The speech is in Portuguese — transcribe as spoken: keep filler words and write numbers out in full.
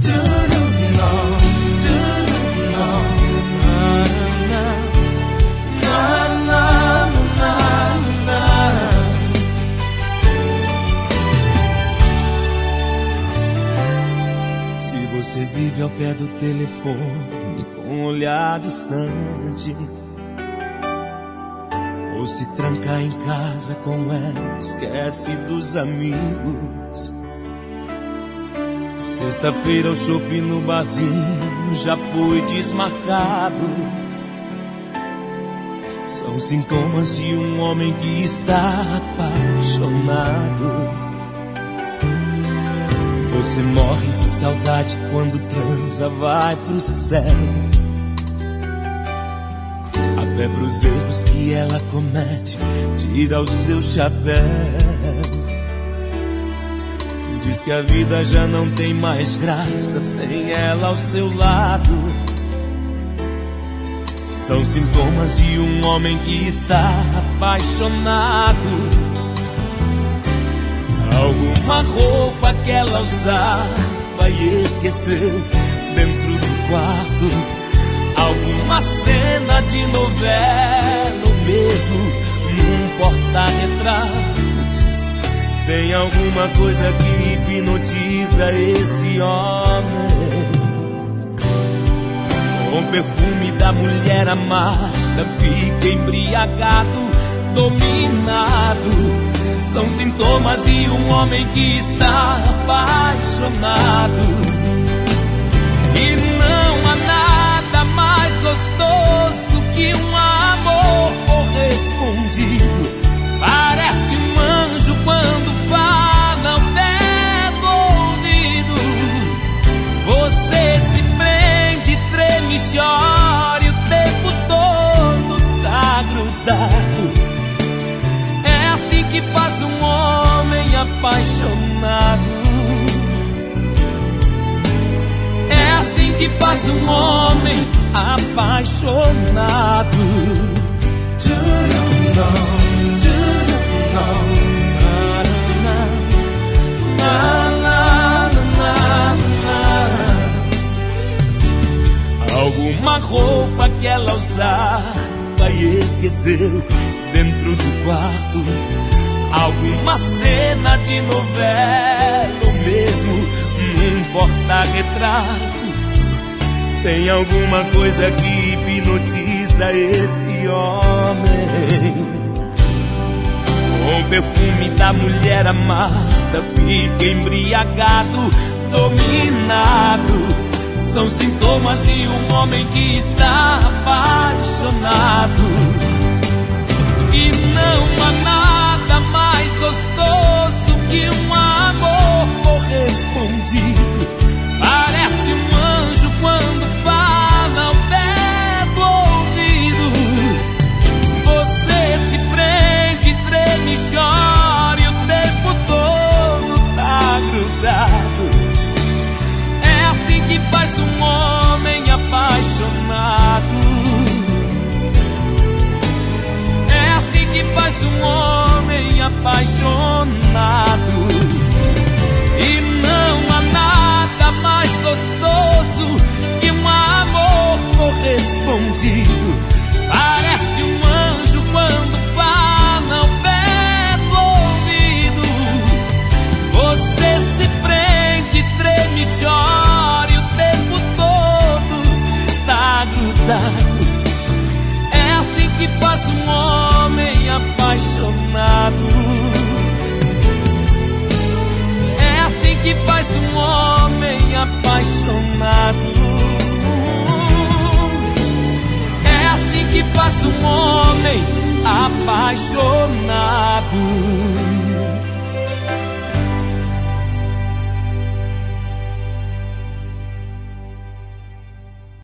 Se você vive ao pé do telefone com um olhar distante, ou se tranca em casa com ela, esquece dos amigos. Sexta-feira o shopping no barzinho já foi desmarcado. São sintomas de um homem que está apaixonado. Você morre de saudade quando transa, vai pro céu. Até pros erros que ela comete, tira o seu chapéu. Diz que a vida já não tem mais graça sem ela ao seu lado. São sintomas de um homem que está apaixonado. Alguma roupa que ela usava e esqueceu dentro do quarto. Alguma cena de novela ou mesmo num porta-retratos. Tem alguma coisa que hipnotiza esse homem. Com o perfume da mulher amada fica embriagado, dominado. São sintomas de um homem que está apaixonado. E não há nada mais gostoso que um amor correspondido. Parece um anjo quando fala ao pé do ouvido. Você se prende, treme, chora e o tempo todo tá grudado. Que faz um homem apaixonado. É assim que faz um homem apaixonado. Alguma roupa que ela usava e esqueceu dentro do quarto. Alguma cena de novela ou mesmo num porta-retratos. Tem alguma coisa que hipnotiza esse homem. Com o perfume da mulher amada fica embriagado, dominado. São sintomas de um homem que está apaixonado. E não há nada mais gostoso que um amor correspondido. Parece um anjo quando fala ao pé do ouvido. Você se prende, treme, chora e o tempo todo tá grudado. É assim que faz um homem apaixonado. Que faz um homem apaixonado. E não há nada mais gostoso que um amor correspondido. Parece um anjo quando fala ao pé do ouvido. Você se prende, treme, chora e o tempo todo tá grudado. É assim que faz um homem apaixonado. É assim que faz um homem apaixonado. É assim que faz um homem apaixonado.